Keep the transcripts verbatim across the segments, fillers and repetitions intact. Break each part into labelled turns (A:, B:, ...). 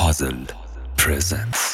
A: Puzzle presents.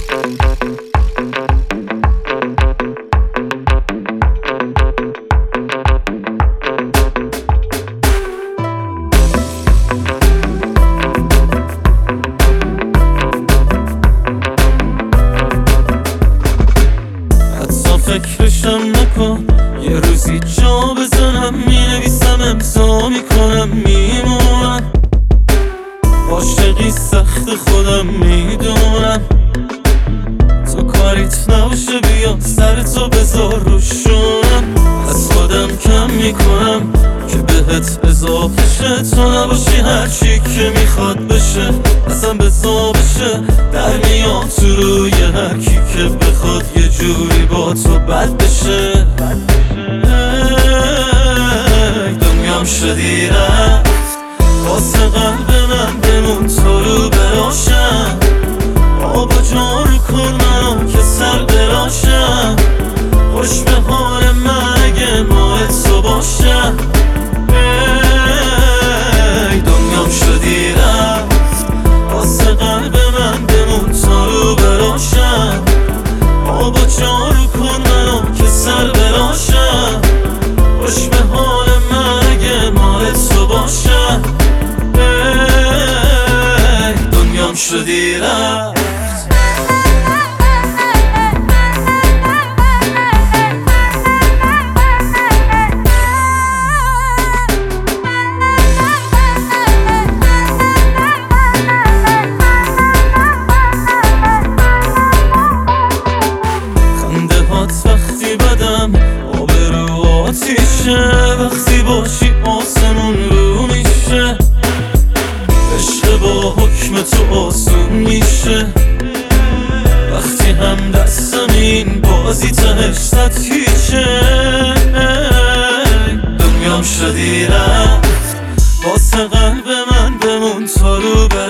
B: فکرشم نکن یه روزی جا بزنم، مینویسم امضا میکنم میمونم. عاشقی سخت خودم میدونم، تو کاریت نباشه بیا سر تو بذار روشونم. از خودم کم میکنم که بهت اضافه شه، تو نباشی هرچی که میخواد بشه اصلا بزا بشه. در میام تو روی هرکی که بخواد یه جوری با تو بد بشه. ای دنیام شدی رفت واسه قلب من، بمون تو رو براشم. آب و جارو کن منو که سر براشم. خوش به حال من اگه ماه تو باشم. ای دنیام شدی رفت واسه قلب من، بمون تو رو براشم. آب و جارو کن منو که سر براشم. خوش به حال من اگه مال تو باشم. ای دنیام شدی رفت. وقتی بدم آبرو آتیشه، وقتی باشی آسمون رو میشه. عشق با حکم تو آسون میشه، وقتی هم دستم این بازی تهش سطحیشه. دنیام شدی رفت واسه قلب من، بمون تو رو